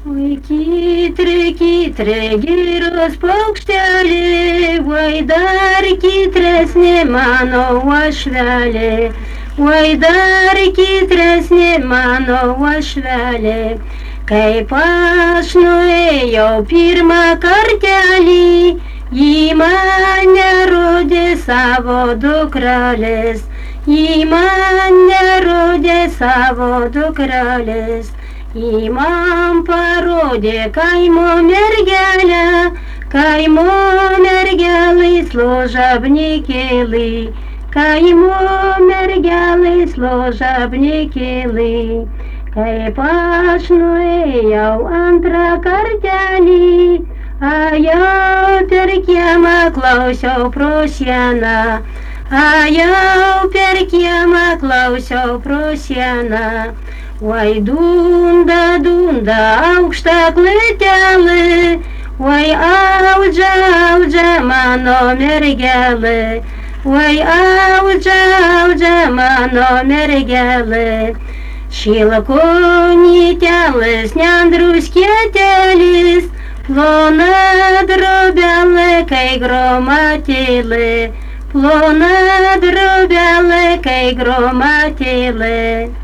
Oi, kitre giros paukštelė, oi dar kitresnė mano uošvelė, oi dar kitresnė mano uošvelė. Kaip aš nuėjau pirmą kartelį, ji mane rodė savo dukrelės, ji mane rodė savo dukrelės. Ji man parodė kaimo mergelę, kaimo mergelės ložabnikėlį, kaimo mergelės ložabnikėlį. Kaip aš nuėjau antrą kartelį, ajau per kiemą klausiau pro sieną, ajau per kiemą klausiau pro sieną. Oi dunda, dunda, aukšta klėtelė, oi audžia, audžia mano mergelė, oi audžia, audžia mano mergelė. Šilko nytelis, nendrus kietelis, plona drobelė, kai gromatėlė, plona drobelė, kai gromatėlė.